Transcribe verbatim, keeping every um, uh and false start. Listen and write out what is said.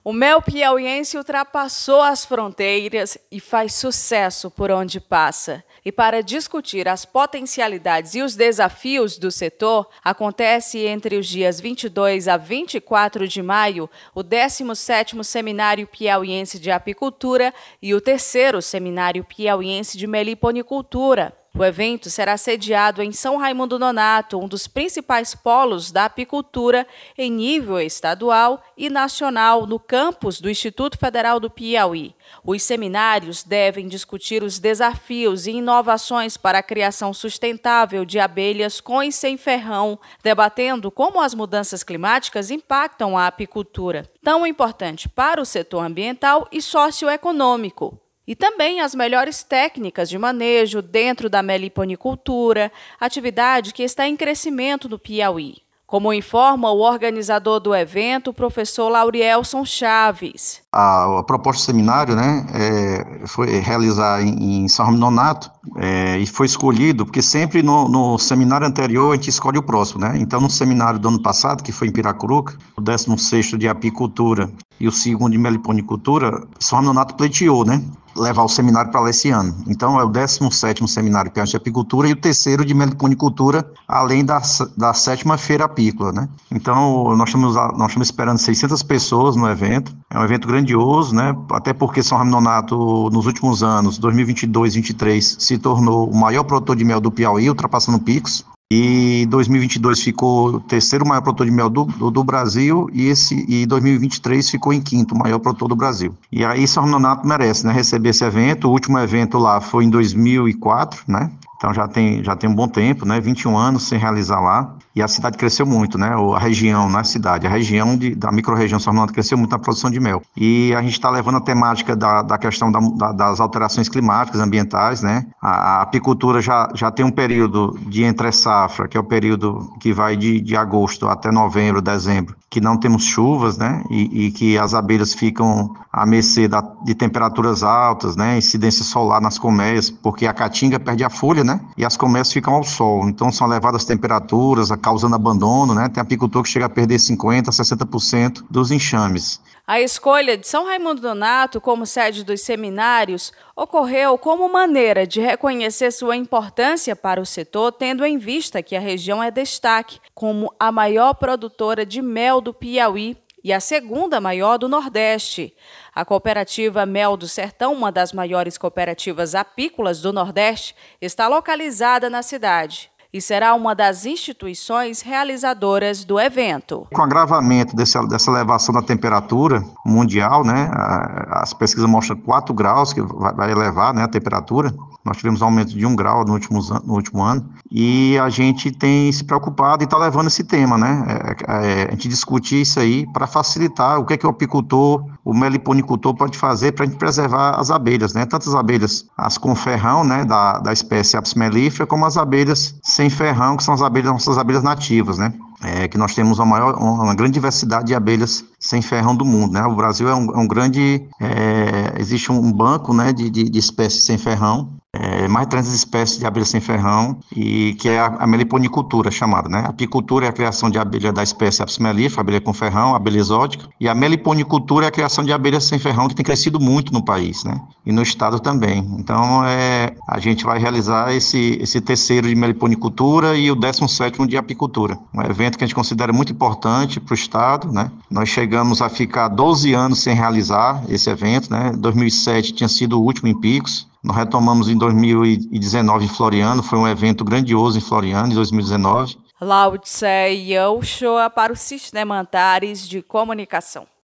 O mel piauiense ultrapassou as fronteiras e faz sucesso por onde passa. E para discutir as potencialidades e os desafios do setor, acontece entre os dias vinte e dois a vinte e quatro de maio o décimo sétimo Seminário Piauiense de Apicultura e o terceiro Seminário Piauiense de Meliponicultura. O evento será sediado em São Raimundo Nonato, um dos principais polos da apicultura em nível estadual e nacional no campus do Instituto Federal do Piauí. Os seminários devem discutir os desafios e inovações para a criação sustentável de abelhas com e sem ferrão, debatendo como as mudanças climáticas impactam a apicultura, tão importante para o setor ambiental e socioeconômico. E também as melhores técnicas de manejo dentro da meliponicultura, atividade que está em crescimento no Piauí. Como informa o organizador do evento, o professor Laurielson Chaves. A, a proposta do seminário, né, é, foi realizar em, em São Raimundo Nonato é, e foi escolhido, porque sempre no, no seminário anterior a gente escolhe o próximo, né? Então no seminário do ano passado, que foi em Piracuruca, o décimo sexto de apicultura e o segundo de meliponicultura, São Raimundo Nonato pleiteou, né, levar o seminário para lá esse ano. Então é o décimo sétimo Seminário Piauiense de Apicultura e o terceiro de Meliponicultura, além da, da sétima Feira Apícola, né? Então nós estamos, nós estamos esperando seiscentas pessoas no evento. É um evento grandioso, né? Até porque São Raimundo Nonato, nos últimos anos, dois mil e vinte e dois e dois mil e vinte e três, se tornou o maior produtor de mel do Piauí, ultrapassando Picos. E dois mil e vinte e dois ficou o terceiro maior produtor de mel do, do, do Brasil e, esse, e dois mil e vinte e três ficou em quinto maior produtor do Brasil. E aí São Raimundo Nonato merece, né, receber esse evento. O último evento lá foi em dois mil e quatro, né? Então já tem, já tem um bom tempo, né? vinte e um anos sem realizar lá. E a cidade cresceu muito, né? A região, não é a cidade, a região de, da micro-região São Raimundo cresceu muito na produção de mel. E a gente está levando a temática da, da questão da, da, das alterações climáticas, ambientais, né? A, a apicultura já, já tem um período de entre-safra, que é o período que vai de, de agosto até novembro, dezembro, que não temos chuvas, né? E, e que as abelhas ficam à mercê da, de temperaturas altas, né? Incidência solar nas colmeias, porque a caatinga perde a folha, né? E as colmeias ficam ao sol. Então são elevadas temperaturas, causando abandono, né? Tem apicultor que chega a perder cinquenta por cento a sessenta por cento dos enxames. A escolha de São Raimundo Nonato como sede dos seminários ocorreu como maneira de reconhecer sua importância para o setor, tendo em vista que a região é destaque como a maior produtora de mel do Piauí e a segunda maior do Nordeste. A cooperativa Mel do Sertão, uma das maiores cooperativas apícolas do Nordeste, está localizada na cidade e será uma das instituições realizadoras do evento. Com o agravamento desse, dessa elevação da temperatura mundial, né, as pesquisas mostram quatro graus que vai elevar, né, a temperatura. Nós tivemos um aumento de um grau no último, no último ano e a gente tem se preocupado e está levando esse tema, né? É, é, a gente discutir isso aí para facilitar o que é que o apicultor, o meliponicultor pode fazer para a gente preservar as abelhas, né? Tanto as abelhas, as com ferrão, né, da, da espécie Apis mellifera, como as abelhas sem ferrão, que são as abelhas, nossas abelhas nativas, né? É, que nós temos uma, maior, uma grande diversidade de abelhas sem ferrão do mundo, né? O Brasil é um, é um grande, é, existe um banco, né, de, de, de espécies sem ferrão, é, mais de trezentas espécies de abelhas sem ferrão, e que é a, a meliponicultura chamada, né? A apicultura é a criação de abelha da espécie Apis mellifera, abelha com ferrão, abelha exótica, e a meliponicultura é a criação de abelhas sem ferrão, que tem crescido muito no país, né? E no estado também. Então, é, a gente vai realizar esse, esse terceiro de meliponicultura e o décimo sétimo de apicultura, um evento que a gente considera muito importante para o estado, né? Nós chegamos a ficar doze anos sem realizar esse evento, né? dois mil e sete tinha sido o último em Picos. Nós retomamos em dois mil e dezenove em Floriano, foi um evento grandioso em Floriano, em dois mil e dezenove. Laudicea Uchoa para o Sistema Antares de Comunicação.